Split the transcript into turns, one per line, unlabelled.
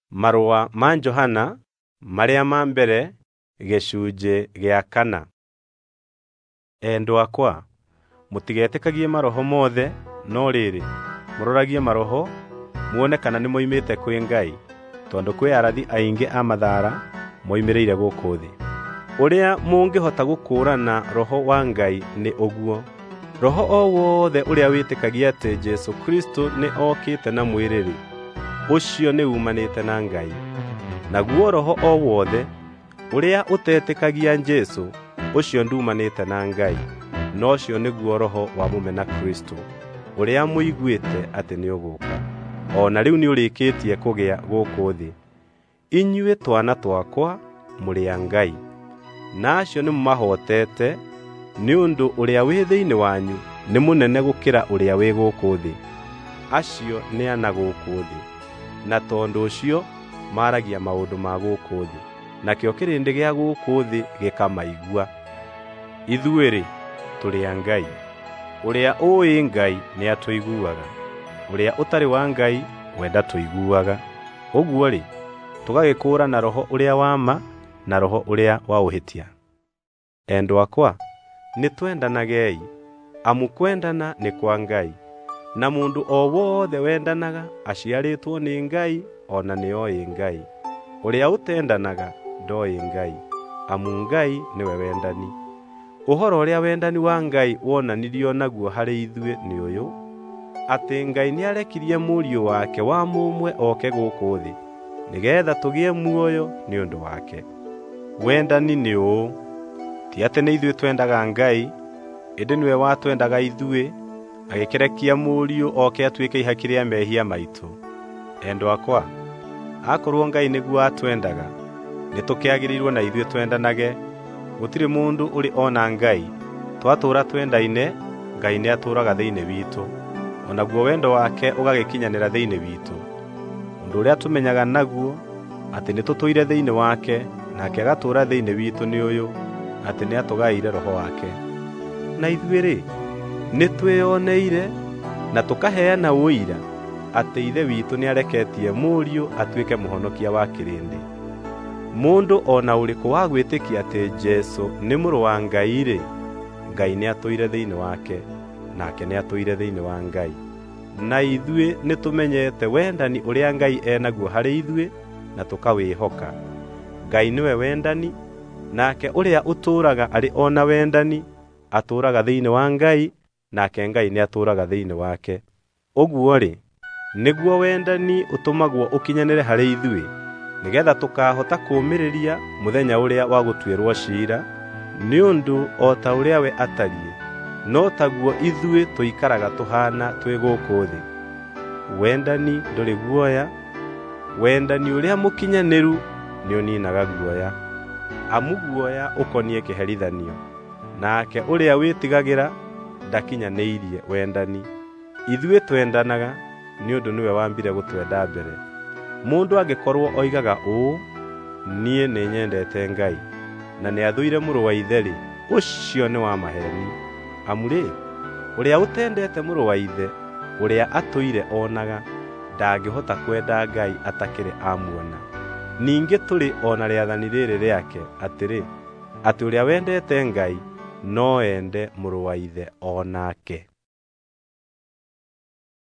Marũa ma Johana marĩa ma mbere gĩcunjĩ gĩa 4. Endwa akwa, mũtigetĩkagie maroho mothe, no rĩrĩ mũroragie maroho muone kana nĩ moimĩte kwĩ Ngai, tondũ kwĩ arathi aingĩ a mathaara moimĩrĩire gũkũ thĩ. Ũrĩa mũngĩhota gũkũũrana roho wa Ngai nĩ ũguo: roho o wothe ũrĩa wĩtĩkagia atĩ Jesũ Kristo nĩ okĩte na mwĩrĩ-rĩ, ũcio nĩ umanĩte na Ngai. Naguo roho o wothe ũrĩa ũtetĩkagia Jesũ, ũcio ndumanĩte na Ngai, no ũcio nĩguo roho wa mũmena Kristo, ũrĩa mũiguĩte atĩ nĩ ũgũũka, o na rĩu nĩ ũrĩkĩtie kũgĩa gũkũ thĩ. Inyuĩ twana twakwa mũrĩ a Ngai, na acio nĩmũmahotete, nĩ ũndũ ũrĩa wĩ thĩinĩ wanyu nĩ mũnene gũkĩra ũrĩa wĩ gũkũ thĩ. Acio nĩ ana gũkũ thĩ, na tondũ ũcio maaragia maũndũ ma gũkũ thĩ, nakĩo kĩrĩndĩ gĩa gũkũ thĩ gĩkamaigua. Ithuĩ-rĩ, tũrĩ a Ngai. Ũrĩa ũĩ Ngai nĩ atũiguaga, ũrĩa ũtarĩ wa Ngai we ndatũiguaga. Ũguo-rĩ, tũgagĩkũũrana roho ũrĩa wa ma na roho ũrĩa wa ũhĩtia. Endwa akwa, nĩtwendanagei, amu kwendana nĩ kwa Ngai, na mũndũ o wothe wendanaga aciarĩtwo nĩ Ngai, o na nĩoĩ Ngai. Ũrĩa ũtendanaga ndoĩ Ngai, amu Ngai nĩwe wendani. Ũhoro ũrĩa wendani wa Ngai wonanirio naguo harĩ ithuĩ nĩ ũyũ: atĩ Ngai nĩarekirie mũriũ wake wa mũmwe oke gũkũ thĩ, nĩgeetha tũgĩe muoyo nĩ ũndũ wake. Wendani nĩ ũũ: ti atĩ nĩ ithuĩ twendaga Ngai, ĩndĩ nĩwe watwendaga ithuĩ, agĩkĩrekia mũriũ oke atuĩke ihaki rĩa mehia maitũ. Endwa akwa, akorwo Ngai nĩguo atwendaga, nĩtũkĩagĩrĩirwo na ithuĩ twendanage. Gũtirĩ mũndũ ũrĩ ona Ngai. Twatũũra twendaine, Ngai nĩatũũraga thĩinĩ witũ, o naguo wendo wake ũgagĩkinyanĩra thĩinĩ witũ. Ũndũ ũrĩa tũmenyaga naguo atĩ nĩtũtũire thĩinĩ wake, nake agatũũra thĩinĩ witũ nĩ ũyũ, atĩ nĩatũgaĩire roho wake. Na ithuĩ-rĩ, nĩtwĩoneire na tũkaheana ũira atĩ Ithe witũ nĩareketie mũriũ atuĩke mũhonokia wa kĩrĩndĩ. Mũndũ o na ũrĩkũ wa gwĩtĩkia atĩ Jesũ nĩ mũrũ wa Ngai-rĩ, Ngai nĩatũire thĩinĩ wake, nake nĩatũire thĩinĩ wa Ngai. Na ithuĩ nĩtũmenyete wendani ũrĩa Ngai enaguo harĩ ithuĩ, na tũkawĩhoka. Ngai nĩwe wendani, nake ũrĩa ũtũũraga arĩ o na wendani atũũraga thĩinĩ wa Ngai, nake Ngai nĩatũũraga thĩinĩ wake. Ũguo-rĩ, nĩguo wendani ũtũmagwo ũkinyanĩre harĩ ithuĩ, nĩgeetha tũkaahota kũũmĩrĩria mũthenya ũrĩa wa gũtuĩrwo ciira, nĩ ũndũ o ta ũrĩa we atariĩ, no taguo ithuĩ tũikaraga tũhaana twĩ gũkũ thĩ. Wendani ndũrĩ guoya. Wendani ũrĩa mũkinyanĩru nĩũniinaga guoya, amu guoya ũkoniĩ kĩherithanio, nake ũrĩa wĩtigagĩra ndakinyanĩirie wendani. Ithuĩ twendanaga nĩ ũndũ nĩwe wambire gũtwenda mbere. Mũndũ angĩkorwo oigaga ũũ, niĩ nĩnyendete Ngai, na nĩathũire mũrũ wa ithe-rĩ, ũcio nĩ wa maheeni. Amu-rĩ, ũrĩa ũtendete mũrũ wa ithe, ũrĩa atũire onaga, ndangĩhota kwenda Ngai atakĩrĩ amuona. Ningĩ tũrĩ o na rĩathani rĩrĩ rĩake atĩrĩ, atĩ ũrĩa wendete Ngai no ende mũrũ wa ithe o nake.